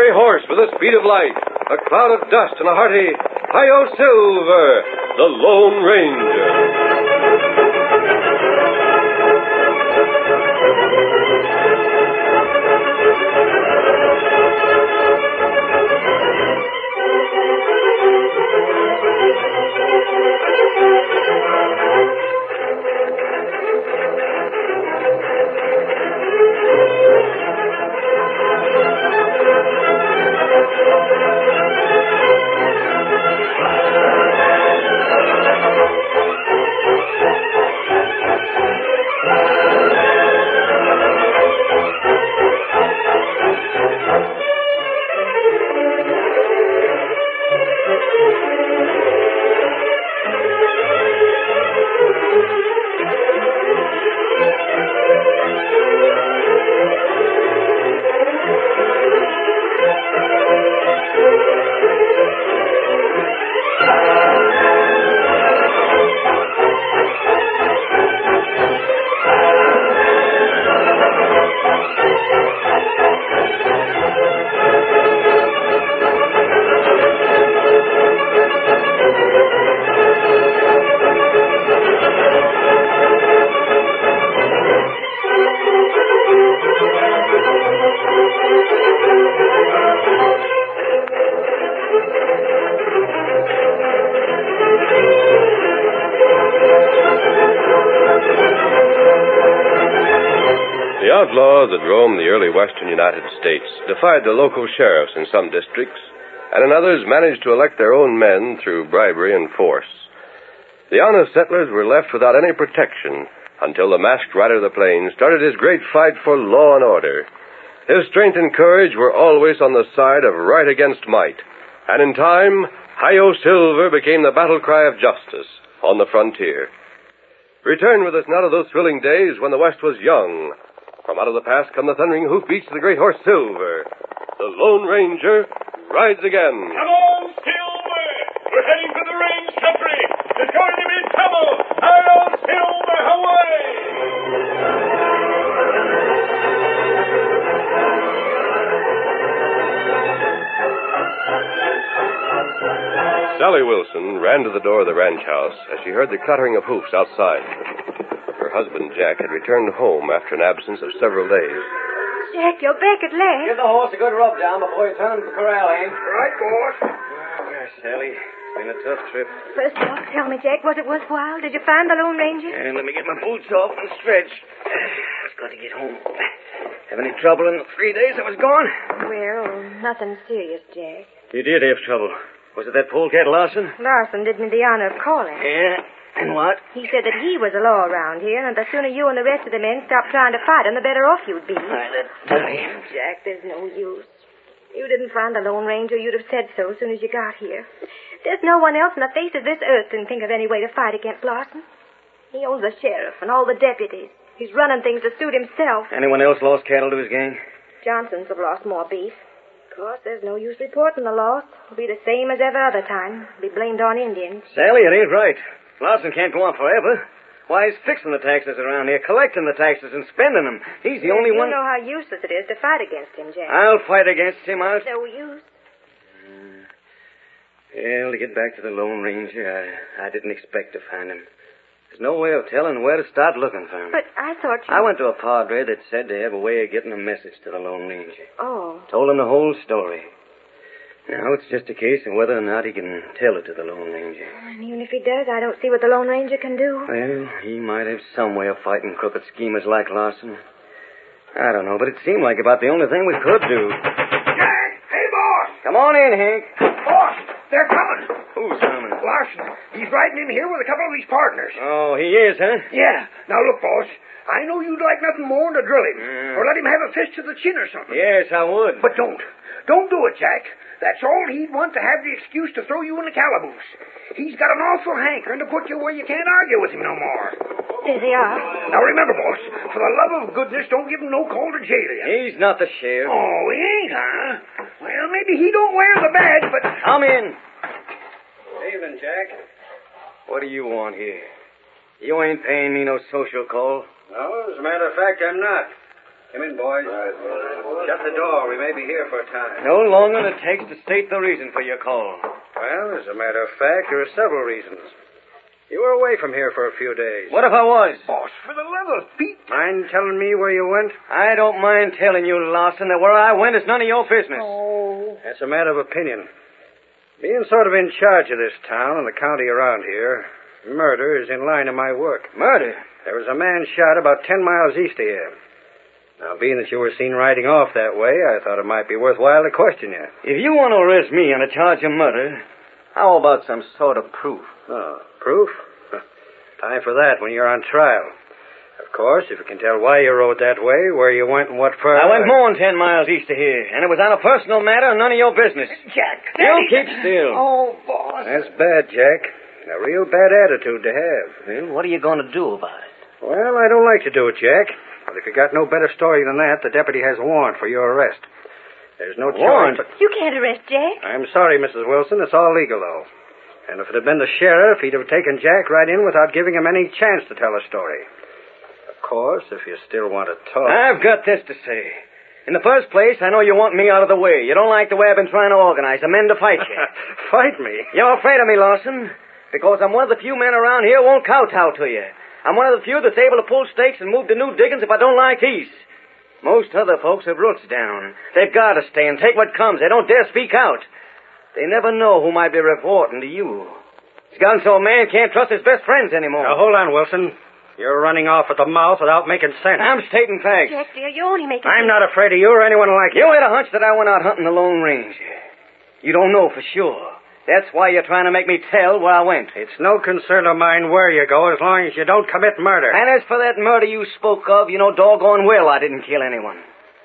gray horse with the speed of light, a cloud of dust, and a hearty Hi-Yo Silver, the Lone Ranger. The outlaws that roamed the early western United States defied the local sheriffs in some districts, and in others managed to elect their own men through bribery and force. The honest settlers were left without any protection until the masked rider of the plains started his great fight for law and order. His strength and courage were always on the side of right against might, and in time, Hi-Yo Silver became the battle cry of justice on the frontier. Return with us now to those thrilling days when the West was young. From out of the past come the thundering hoofbeats of the great horse Silver. The Lone Ranger rides again. Come on, Silver! We're heading for the range country. There's going to be trouble. Hi-Yo Silver, away! Sally Wilson ran to the door of the ranch house as she heard the clattering of hoofs outside. Her husband, Jack, had returned home after an absence of several days. Jack, you're back at last. Give the horse a good rub down before you turn him to the corral, Hank. Right, boss. Yes, Sally. It's been a tough trip. First off, tell me, Jack, was it worthwhile? Did you find the Lone Ranger? And let me get my boots off and stretch. It's got to get home. Have any trouble in the 3 days I was gone? Well, nothing serious, Jack. You did have trouble. Was it that polecat Larson? Larson did me the honor of calling. Yeah. And what? He said that he was the law around here, and the sooner you and the rest of the men stopped trying to fight him, the better off you'd be. Jack, there's no use. You didn't find the Lone Ranger, you'd have said so as soon as you got here. There's no one else on the face of this earth can think of any way to fight against Larson. He owns the sheriff and all the deputies. He's running things to suit himself. Anyone else lost cattle to his gang? Johnson's have lost more beef. Of course, there's no use reporting the loss. It'll be the same as ever other time. It'll be blamed on Indians. Sally, it ain't right. Larson can't go on forever. Why, he's fixing the taxes around here, collecting the taxes and spending them. He's the only one... You know how useless it is to fight against him, Jack. I'll fight against him. No use. Well, to get back to the Lone Ranger, I didn't expect to find him. There's no way of telling where to start looking for him. But I thought you... I went to a padre that said they have a way of getting a message to the Lone Ranger. Oh. Told him the whole story. Now it's just a case of whether or not he can tell it to the Lone Ranger. And even if he does, I don't see what the Lone Ranger can do. Well, he might have some way of fighting crooked schemers like Larson. I don't know, but it seemed like about the only thing we could do. Jack! Hey, boss! Come on in, Hank. Boss, they're coming. Who's coming? Larson. He's riding in here with a couple of his partners. Oh, he is, huh? Yeah. Now, look, boss. I know you'd like nothing more than to drill him. Or let him have a fist to the chin or something. Yes, I would. But don't. Don't do it, Jack. That's all he'd want to have the excuse to throw you in the calaboose. He's got an awful hankering to put you where you can't argue with him no more. There they are. Now, remember, boss, for the love of goodness, don't give him no call to jail you. He's not the sheriff. Oh, he ain't, huh? Well, maybe he don't wear the badge, but... Come in. Evening, Jack. What do you want here? You ain't paying me no social call. No, as a matter of fact, I'm not. Come in, boys. Shut the door. We may be here for a time. No longer than it takes to state the reason for your call. Well, as a matter of fact, there are several reasons. You were away from here for a few days. What if I was? Boss, for the love of Pete. Mind telling me where you went? I don't mind telling you, Larson, that where I went is none of your business. Oh. That's a matter of opinion. Being sort of in charge of this town and the county around here, murder is in line of my work. Murder? There was a man shot about 10 miles east of here. Now, being that you were seen riding off that way, I thought it might be worthwhile to question you. If you want to arrest me on a charge of murder, how about some sort of proof? Oh, proof? Time for that when you're on trial. Of course, if you can tell why you rode that way, where you went and what for... I went more than 10 miles east of here, and it was on a personal matter and none of your business. Jack. You keep still. Oh, boss. That's bad, Jack. A real bad attitude to have. Well, what are you going to do about it? Well, I don't like to do it, Jack. But if you got no better story than that, the deputy has a warrant for your arrest. There's no Warrant? choice. You can't arrest Jack. I'm sorry, Mrs. Wilson. It's all legal, though. And if it had been the sheriff, he'd have taken Jack right in without giving him any chance to tell a story. Of course, if you still want to talk... I've got this to say. In the first place, I know you want me out of the way. You don't like the way I've been trying to organize the men to fight you. Fight me? You're afraid of me, Larson, because I'm one of the few men around here who won't kowtow to you. I'm one of the few that's able to pull stakes and move to new diggings if I don't like these. Most other folks have roots down. They've got to stay and take what comes. They don't dare speak out. They never know who might be reporting to you. It's gotten so a man can't trust his best friends anymore. Now, hold on, Wilson. You're running off at the mouth without making sense. I'm stating facts. Jack, dear, you're only making... I'm not afraid of you or anyone like You had a hunch that I went out hunting the Lone Range. You don't know for sure. That's why you're trying to make me tell where I went. It's no concern of mine where you go as long as you don't commit murder. And as for that murder you spoke of, you know doggone well I didn't kill anyone.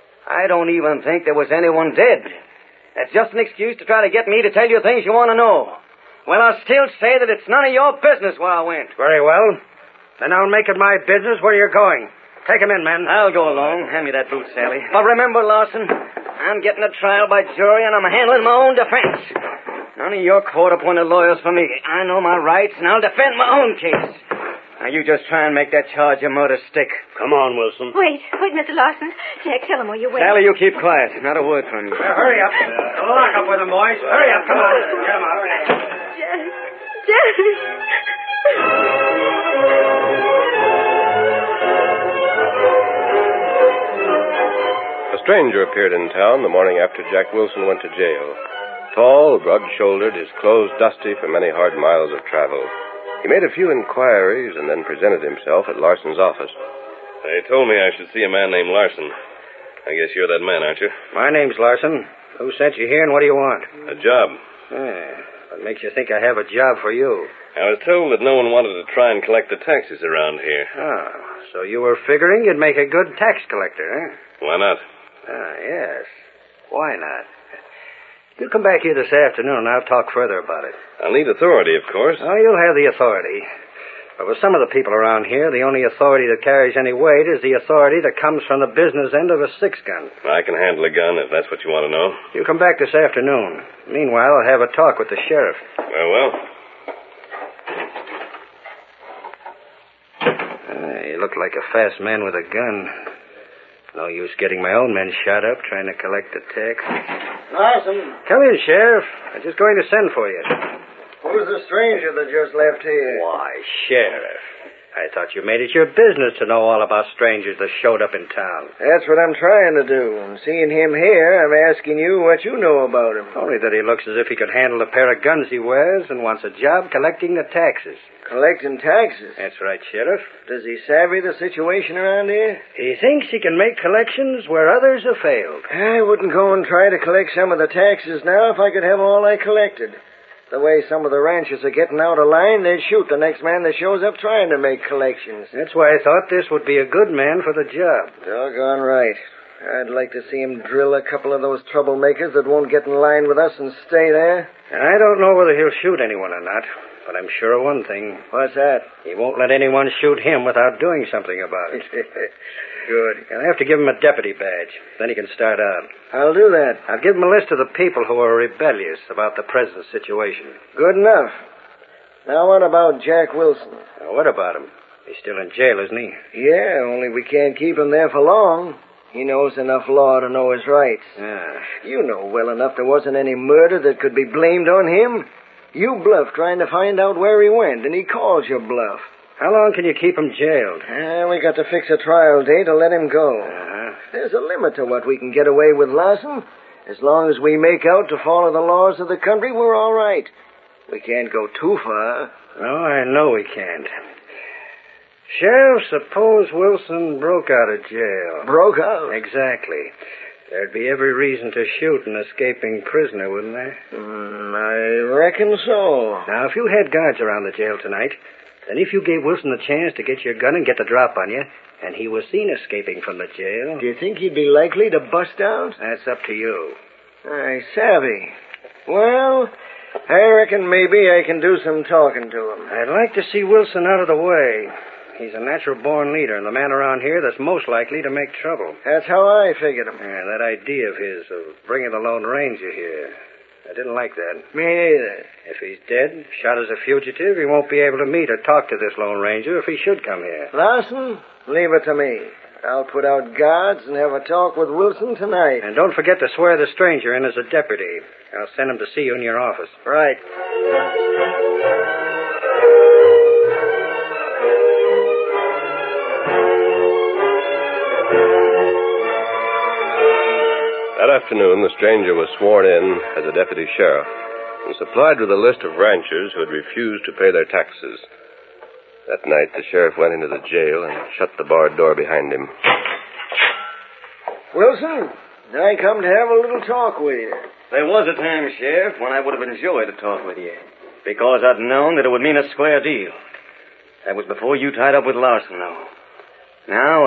I don't even think there was anyone dead. That's just an excuse to try to get me to tell you things you want to know. Well, I'll still say that it's none of your business where I went. Very well. Then I'll make it my business where you're going. Take him in, men. I'll go along. Hand me that boot, Sally. But remember, Larson, I'm getting a trial by jury and I'm handling my own defense. None of your court-appointed lawyers for me. I know my rights and I'll defend my own case. Now, you just try and make that charge of murder stick. Come on, Wilson. Wait, Mr. Larson. Jack, tell him where you went. Sally, you keep quiet. Not a word from you. Hurry up. Lock up with him, boys. Hurry up. Come on. Get him out. Jack. A stranger appeared in town the morning after Jack Wilson went to jail. Tall, broad-shouldered, his clothes dusty from many hard miles of travel. He made a few inquiries and then presented himself at Larson's office. They told me I should see a man named Larson. I guess you're that man, aren't you? My name's Larson. Who sent you here and what do you want? A job. What makes you think I have a job for you? I was told that no one wanted to try and collect the taxes around here. Oh, so you were figuring you'd make a good tax collector, eh? Why not? Yes. Why not? You come back here this afternoon and I'll talk further about it. I'll need authority, of course. Oh, you'll have the authority. But with some of the people around here, the only authority that carries any weight is the authority that comes from the business end of a six-gun. I can handle a gun if that's what you want to know. You come back this afternoon. Meanwhile, I'll have a talk with the sheriff. Well. You look like a fast man with a gun. No use getting my own men shot up trying to collect the tax. Larson. Come in, Sheriff. I'm just going to send for you. Who's the stranger that just left here? Why, Sheriff. I thought you made it your business to know all about strangers that showed up in town. That's what I'm trying to do. And seeing him here, I'm asking you what you know about him. Only that he looks as if he could handle a pair of guns he wears and wants a job collecting the taxes. Collecting taxes? That's right, Sheriff. Does he savvy the situation around here? He thinks he can make collections where others have failed. I wouldn't go and try to collect some of the taxes now if I could have all I collected. The way some of the ranchers are getting out of line, they'd shoot the next man that shows up trying to make collections. That's why I thought this would be a good man for the job. Doggone right. I'd like to see him drill a couple of those troublemakers that won't get in line with us and stay there. I don't know whether he'll shoot anyone or not, but I'm sure of one thing. What's that? He won't let anyone shoot him without doing something about it. Good. I'll have to give him a deputy badge. Then he can start out. I'll do that. I'll give him a list of the people who are rebellious about the present situation. Good enough. Now, what about Jack Wilson? Now, what about him? He's still in jail, isn't he? Yeah, only we can't keep him there for long. He knows enough law to know his rights. Yeah. You know well enough there wasn't any murder that could be blamed on him. You bluffed trying to find out where he went, and he called your bluff. How long can you keep him jailed? We got to fix a trial date to let him go. Uh-huh. There's a limit to what we can get away with, Larson. As long as we make out to follow the laws of the country, we're all right. We can't go too far. Oh, I know we can't. Sheriff, suppose Wilson broke out of jail. Broke out? Exactly. There'd be every reason to shoot an escaping prisoner, wouldn't there? I reckon so. Now, if you had guards around the jail tonight, then if you gave Wilson the chance to get your gun and get the drop on you, and he was seen escaping from the jail... Do you think he'd be likely to bust out? That's up to you. I savvy. Well, I reckon maybe I can do some talking to him. I'd like to see Wilson out of the way. He's a natural-born leader and the man around here that's most likely to make trouble. That's how I figured him. Yeah, that idea of his of bringing the Lone Ranger here. I didn't like that. Me neither. If he's dead, shot as a fugitive, he won't be able to meet or talk to this Lone Ranger if he should come here. Larson, leave it to me. I'll put out guards and have a talk with Wilson tonight. And don't forget to swear the stranger in as a deputy. I'll send him to see you in your office. Right. That afternoon, the stranger was sworn in as a deputy sheriff and supplied with a list of ranchers who had refused to pay their taxes. That night, the sheriff went into the jail and shut the barred door behind him. Wilson, I come to have a little talk with you. There was a time, Sheriff, when I would have enjoyed a talk with you, because I'd known that it would mean a square deal. That was before you tied up with Larson, though. Now,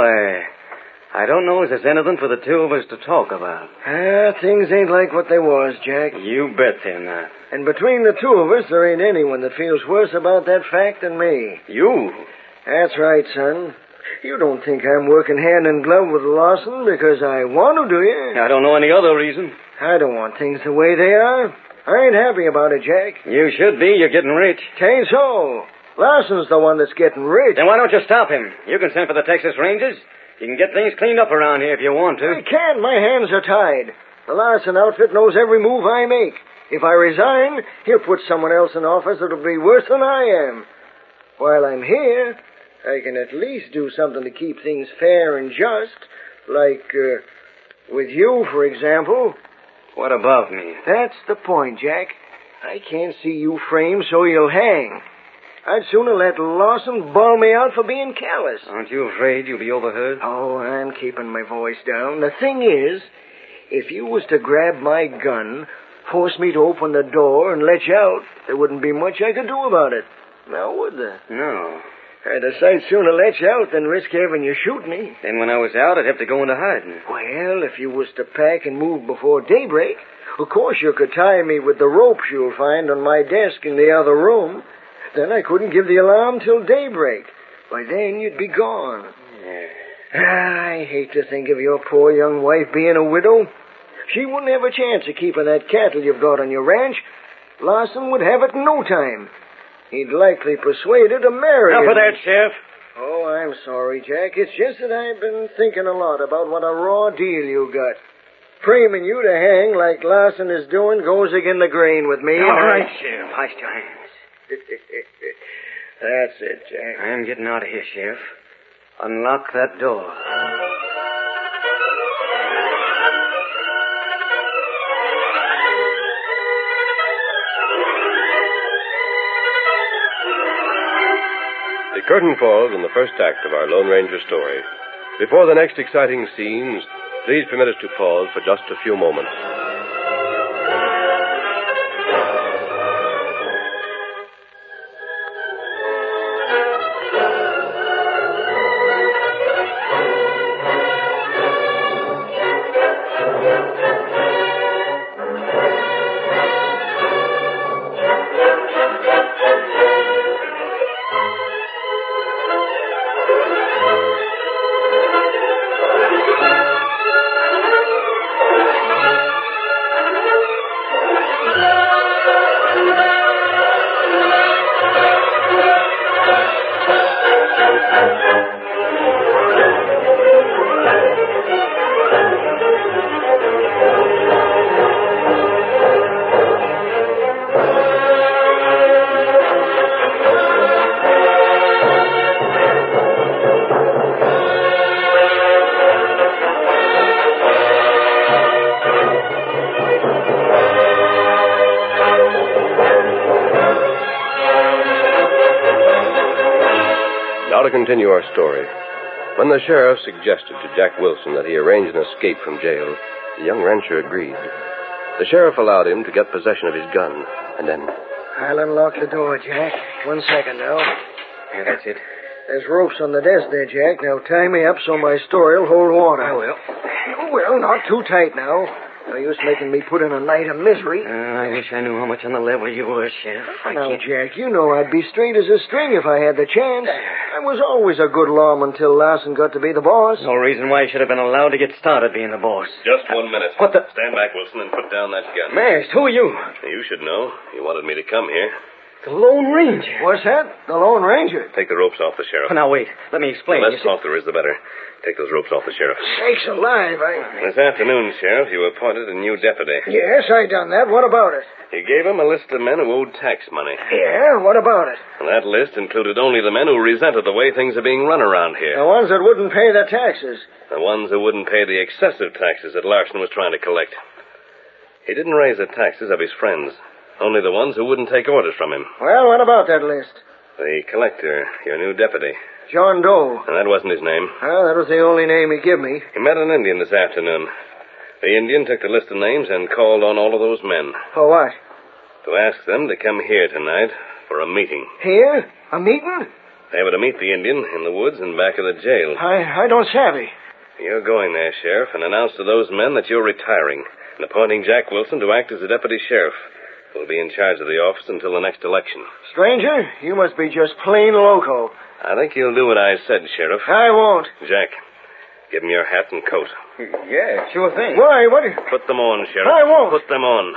I don't know if there's anything for the two of us to talk about. Things ain't like what they was, Jack. You bet they're not. And between the two of us, there ain't anyone that feels worse about that fact than me. You? That's right, son. You don't think I'm working hand in glove with Larson because I want to, do you? I don't know any other reason. I don't want things the way they are. I ain't happy about it, Jack. You should be. You're getting rich. Tain't so. Larson's the one that's getting rich. Then why don't you stop him? You can send for the Texas Rangers. You can get things cleaned up around here if you want to. I can't. My hands are tied. The Larson outfit knows every move I make. If I resign, he'll put someone else in office that'll be worse than I am. While I'm here, I can at least do something to keep things fair and just, like, with you, for example. What about me? That's the point, Jack. I can't see you framed so you'll hang. I'd sooner let Larson bawl me out for being callous. Aren't you afraid you'll be overheard? Oh, I'm keeping my voice down. The thing is, if you was to grab my gun, force me to open the door, and let you out, there wouldn't be much I could do about it. Now, would there? No. I'd a sight sooner let you out than risk having you shoot me. Then when I was out, I'd have to go into hiding. Well, if you was to pack and move before daybreak, of course you could tie me with the ropes you'll find on my desk in the other room. Then I couldn't give the alarm till daybreak. By then you'd be gone. Yeah. I hate to think of your poor young wife being a widow. She wouldn't have a chance of keeping that cattle you've got on your ranch. Larson would have it in no time. He'd likely persuade her to marry Enough him. of that, Sheriff. Oh, I'm sorry, Jack. It's just that I've been thinking a lot about what a raw deal you got. Framing you to hang like Larson is doing goes again the grain with me. All right, Sheriff. Hoist your hands. That's it, Jack. I'm getting out of here, Sheriff. Unlock that door. The curtain falls on the first act of our Lone Ranger story. Before the next exciting scenes, please permit us to pause for just a few moments. continue our story. When the sheriff suggested to Jack Wilson that he arrange an escape from jail, the young rancher agreed. The sheriff allowed him to get possession of his gun, and then... I'll unlock the door, Jack. 1 second now. Yeah, that's it. There's ropes on the desk there, Jack. Now tie me up so my story'll hold water. I will. Well, not too tight now. No use making me put in a night of misery. I wish I knew how much on the level you were, Sheriff. Now, Jack, you know I'd be straight as a string if I had the chance. I was always a good lawman until Larson got to be the boss. No reason why you should have been allowed to get started being the boss. Just 1 minute. What the... Stand back, Wilson, and put down that gun. Masked, who are you? You should know. You wanted me to come here. The Lone Ranger. What's that? The Lone Ranger? Take the ropes off the sheriff. Now, wait. Let me explain. The less talk there is, the better. Take those ropes off the sheriff. Sakes alive, This afternoon, Sheriff, you appointed a new deputy. Yes, I done that. What about it? You gave him a list of men who owed tax money. Yeah, what about it? And that list included only the men who resented the way things are being run around here. The ones that wouldn't pay the taxes. The ones who wouldn't pay the excessive taxes that Larson was trying to collect. He didn't raise the taxes of his friends. Only the ones who wouldn't take orders from him. Well, what about that list? The collector, your new deputy. John Doe. And that wasn't his name. Well, that was the only name he gave me. He met an Indian this afternoon. The Indian took the list of names and called on all of those men. For what? To ask them to come here tonight for a meeting. Here? A meeting? They were to meet the Indian in the woods in back of the jail. I don't savvy. You're going there, Sheriff, and announce to those men that you're retiring and appointing Jack Wilson to act as the deputy sheriff. Will be in charge of the office until the next election. Stranger, you must be just plain loco. I think you'll do what I said, Sheriff. I won't. Jack, give him your hat and coat. Yeah, sure thing. Why, what? Put them on, Sheriff. I won't. Put them on.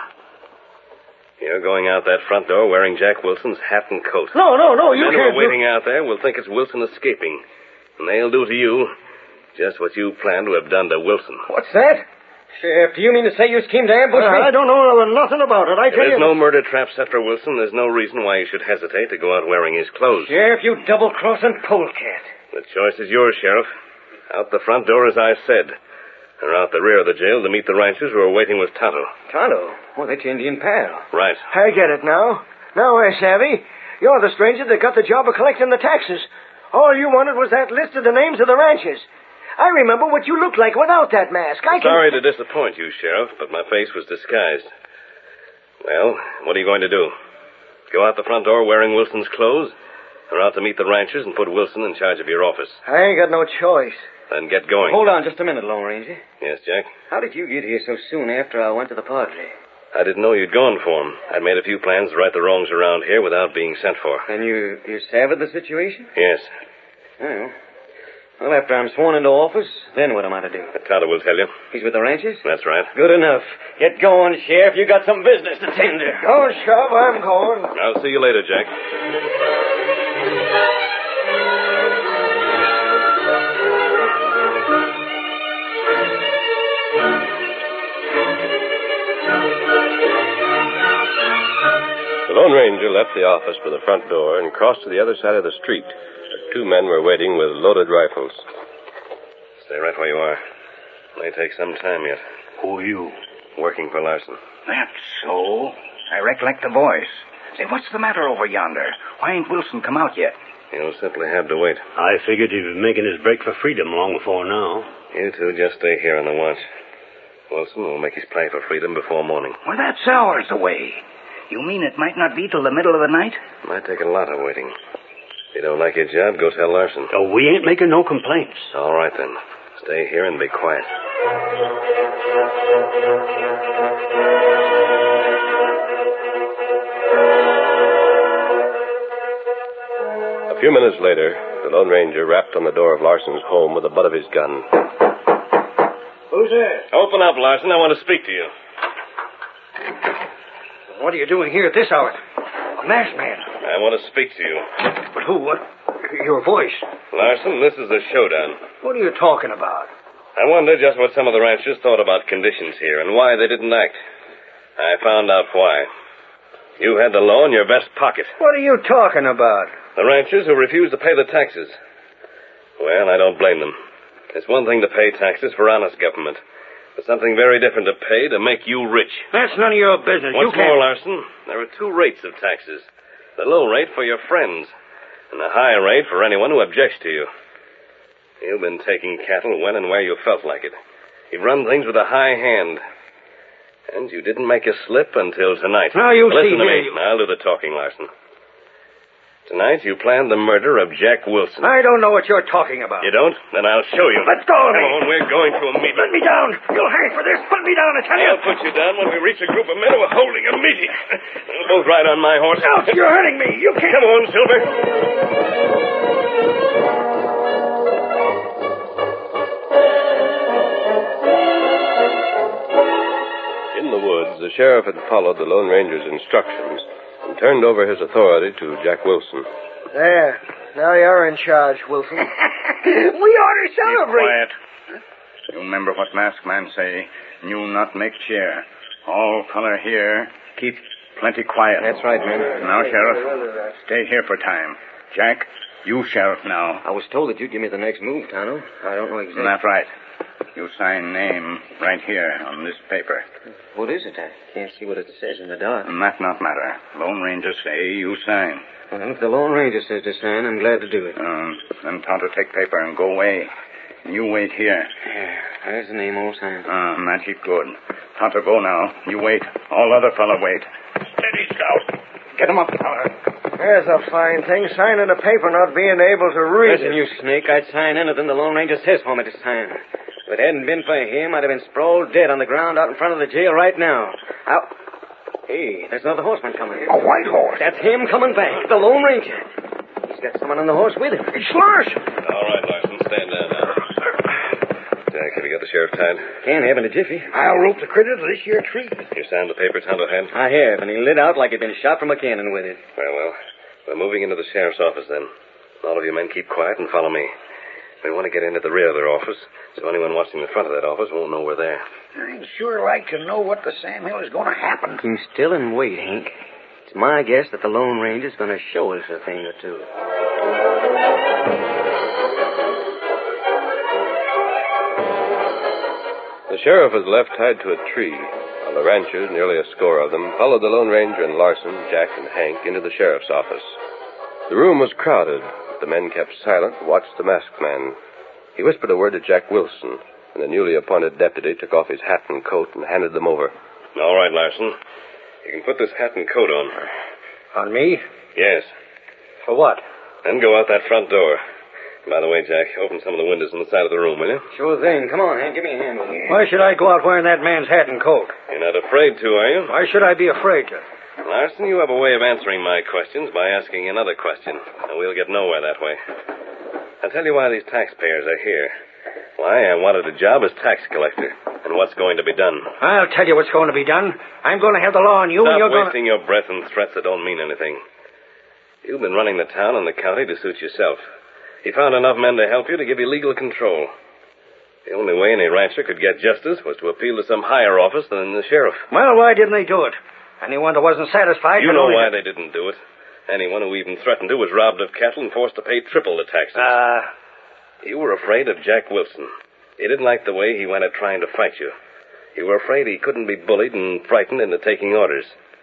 You're going out that front door wearing Jack Wilson's hat and coat. No, you Men can't who are waiting out there will think it's Wilson escaping. And they'll do to you just what you planned to have done to Wilson. What's that? Sheriff, do you mean to say you schemed to ambush me? I don't know nothing about it. I tell you... There's no murder trap set for Wilson. There's no reason why you should hesitate to go out wearing his clothes. Sheriff, you double-crossing polecat. The choice is yours, Sheriff. Out the front door, as I said. Or out the rear of the jail to meet the ranchers who are waiting with Tonto. Tonto? Well, that's your Indian pal. Right. I get it now. Now I savvy. You're the stranger that got the job of collecting the taxes. All you wanted was that list of the names of the ranchers. I remember what you looked like without that mask. Sorry to disappoint you, Sheriff, but my face was disguised. Well, what are you going to do? Go out the front door wearing Wilson's clothes? Or out to meet the ranchers and put Wilson in charge of your office? I ain't got no choice. Then get going. Hold on just a minute, Lone Ranger. Yes, Jack? How did you get here so soon after I went to the Padre? I didn't know you'd gone for him. I'd made a few plans to right the wrongs around here without being sent for. And you saved the situation? Yes. Well, after I'm sworn into office, then what am I to do? Tonto will tell you. He's with the ranchers? That's right. Good enough. Get going, Sheriff. You got some business to tend to. Don't shove. I'm going. I'll see you later, Jack. The Lone Ranger left the office by the front door and crossed to the other side of the street. Two men were waiting with loaded rifles. Stay right where you are. May take some time yet. Who are you? Working for Larson. That's so. I recollect the voice. Say, what's the matter over yonder? Why ain't Wilson come out yet? You'll simply have to wait. I figured he'd be making his break for freedom long before now. You two just stay here on the watch. Wilson will make his play for freedom before morning. Well, that's hours away. You mean it might not be till the middle of the night? Might take a lot of waiting. If you don't like your job, go tell Larson. Oh, we ain't making no complaints. All right, then. Stay here and be quiet. A few minutes later, the Lone Ranger rapped on the door of Larson's home with the butt of his gun. Who's there? Open up, Larson. I want to speak to you. What are you doing here at this hour? A masked man. I want to speak to you. But who? What? Your voice. Larson, this is a showdown. What are you talking about? I wonder just what some of the ranchers thought about conditions here and why they didn't act. I found out why. You had the law in your vest pocket. What are you talking about? The ranchers who refused to pay the taxes. Well, I don't blame them. It's one thing to pay taxes for honest government. But something very different to pay to make you rich. That's none of your business. Once more, Larson, there are two rates of taxes. The low rate for your friends. and a high rate for anyone who objects to you. You've been taking cattle when and where you felt like it. You've run things with a high hand. And you didn't make a slip until tonight. Now, you see... Listen to me. I'll do the talking, Larson. Tonight, you planned the murder of Jack Wilson. I don't know what you're talking about. You don't? Then I'll show you. Let go of me. Come on, we're going to a meeting. Let me down. You'll hang for this. Put me down, I tell you. I'll put you down when we reach a group of men who are holding a meeting. We'll both ride on my horse. Ouch, you're hurting me. You can't... Come on, Silver. In the woods, the sheriff had followed the Lone Ranger's instructions and turned over his authority to Jack Wilson. There. Now you're in charge, Wilson. We ought to celebrate. Quiet. You remember what masked man say. You not make cheer. All feller here, keep plenty quiet. That's right, man. Now, Sheriff, stay here for time. Jack, you sheriff now. I was told that you'd give me the next move, Tonto. I don't know exactly. That's right. You sign name right here on this paper. What is it? I can't see what it says in the dark. That not matter. Lone Ranger say you sign. Well, if the Lone Ranger says to sign, I'm glad to do it. Then Tonto take paper and go away. You wait here. Yeah, there's the name all signed. That heap good. Tonto go now. You wait. All other fella wait. Steady, Scout. Get him up, fella. There's a fine thing, signing a paper not being able to read Listen, it. you snake, I'd sign anything the Lone Ranger says for me to sign. If it hadn't been for him, I'd have been sprawled dead on the ground out in front of the jail right now. Hey, there's another horseman coming. A white horse. That's him coming back, the Lone Ranger. He's got someone on the horse with him. It's Larson. All right, Larson, stand down now. Jack, have you got the sheriff tied? Can't have in a jiffy. I'll rope the critter to this here tree. You signed the paper Tonto had? I have, and he lit out like he'd been shot from a cannon with it. Well, we're moving into the sheriff's office then. All of you men keep quiet and follow me. We want to get into the rear of their office, so anyone watching the front of that office won't know we're there. I'd sure like to know what the Sam Hill is going to happen. Keep still and wait, Hank. It's my guess that the Lone Ranger's going to show us a thing or two. The sheriff was left tied to a tree, while the ranchers, nearly a score of them, followed the Lone Ranger and Larson, Jack, and Hank into the sheriff's office. The room was crowded. The men kept silent and watched the masked man. He whispered a word to Jack Wilson, and the newly appointed deputy took off his hat and coat and handed them over. All right, Larson. You can put this hat and coat on. On me? Yes. For what? Then go out that front door. By the way, Jack, open some of the windows on the side of the room, will you? Sure thing. Come on, Hank. Give me a hand with it. Why should I go out wearing that man's hat and coat? You're not afraid to, are you? Why should I be afraid to? Larson, you have a way of answering my questions by asking another question, and we'll get nowhere that way. I'll tell you why these taxpayers are here. Why I wanted a job as tax collector, and what's going to be done. I'll tell you what's going to be done. I'm going to have the law on you, and you're Stop wasting your breath and threats that don't mean anything. You've been running the town and the county to suit yourself. You found enough men to help you to give you legal control. The only way any rancher could get justice was to appeal to some higher office than the sheriff. Well, why didn't they do it? Anyone that wasn't satisfied... You know why they didn't do it. Anyone who even threatened to was robbed of cattle and forced to pay triple the taxes. You were afraid of Jack Wilson. You didn't like the way he went at trying to fight you. You were afraid he couldn't be bullied and frightened into taking orders.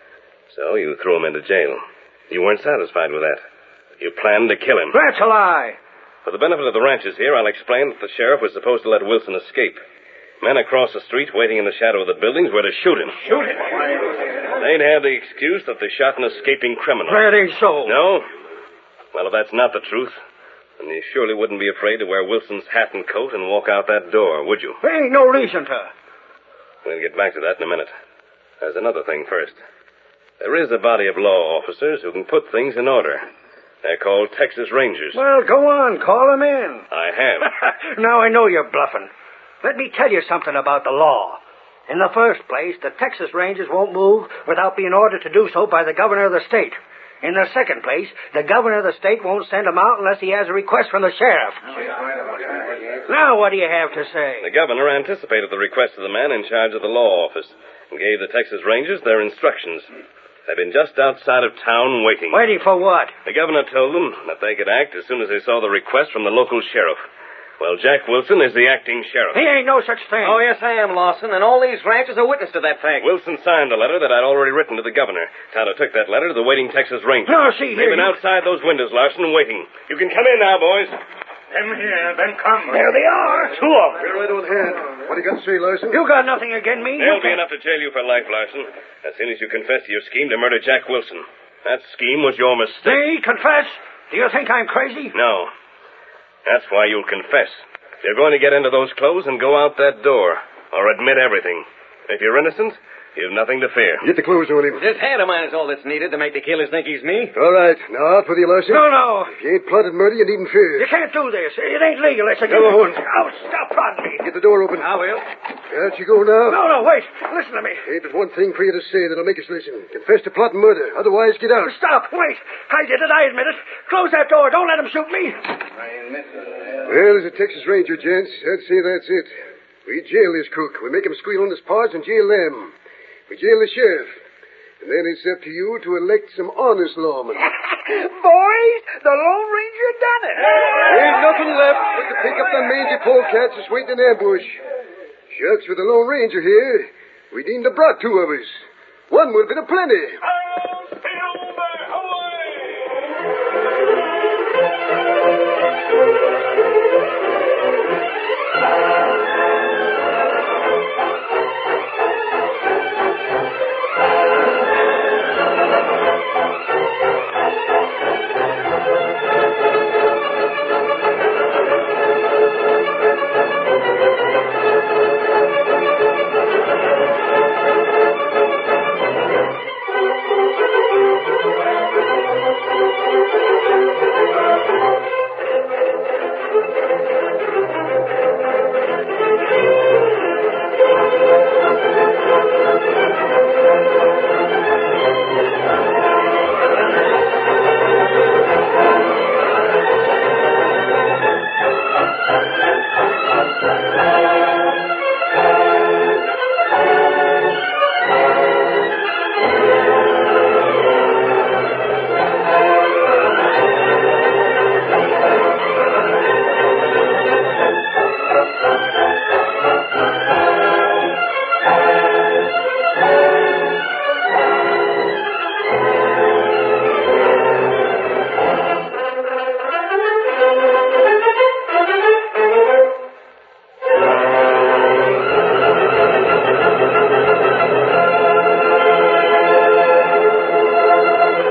So you threw him into jail. You weren't satisfied with that. You planned to kill him. That's a lie. For the benefit of the ranchers here, I'll explain that the sheriff was supposed to let Wilson escape. Men across the street waiting in the shadow of the buildings were to shoot him. Shoot him? They'd have the excuse that they shot an escaping criminal. That ain't so. No? Well, if that's not the truth, then you surely wouldn't be afraid to wear Wilson's hat and coat and walk out that door, would you? There ain't no reason to. We'll get back to that in a minute. There's another thing first. There is a body of law officers who can put things in order. They're called Texas Rangers. Well, go on. Call them in. I have. Now I know you're bluffing. Let me tell you something about the law. In the first place, the Texas Rangers won't move without being ordered to do so by the governor of the state. In the second place, the governor of the state won't send them out unless he has a request from the sheriff. Now what do you have to say? The governor anticipated the request of the man in charge of the law office and gave the Texas Rangers their instructions. They've been just outside of town waiting. Waiting for what? The governor told them that they could act as soon as they saw the request from the local sheriff. Well, Jack Wilson is the acting sheriff. He ain't no such thing. Oh, yes, I am, Lawson, and all these ranchers are witness to that fact. Wilson signed a letter that I'd already written to the governor. Tonto took that letter to the waiting Texas Ranger. No, see They've here. been outside those windows, Larson, waiting. You can come in now, boys. Them here, them come. There they are. Two of them. You're right on hand. What do you got to say, Larson? You got nothing against me. There'll be enough to jail you for life, Larson, as soon as you confess to your scheme to murder Jack Wilson. That scheme was your mistake. Me? Confess? Do you think I'm crazy? No. That's why you'll confess. You're going to get into those clothes and go out that door, or admit everything. If you're innocent, you've nothing to fear. Get the clothes on him. This hat of mine is all that's needed to make the killers think he's me. All right. Now, out with you, Larson. No. If you ain't plotted murder, you needn't fear. You can't do this. It ain't legal. It's against... Come on. Oh, stop prodding me. Get the door open. I will. Out you go now. No, wait. Listen to me. Ain't but one thing for you to say that'll make us listen. Confess to plot and murder. Otherwise, get out. Stop. Wait. I did it. I admit it. Close that door. Don't let him shoot me. Well, as a Texas Ranger, gents, I'd say that's it. We jail this crook. We make him squeal on his paws and jail them. We jail the sheriff. And then it's up to you to elect some honest lawmen. Boys, the Lone Ranger done it. Ain't nothing left but to pick up them mangy polecats that's waiting in ambush. Shucks, with the Lone Ranger here, we deemed have brought two of us. One would have been a plenty. I'll Silver, away!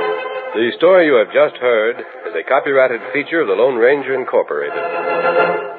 The story you have just heard is a copyrighted feature of the Lone Ranger Incorporated.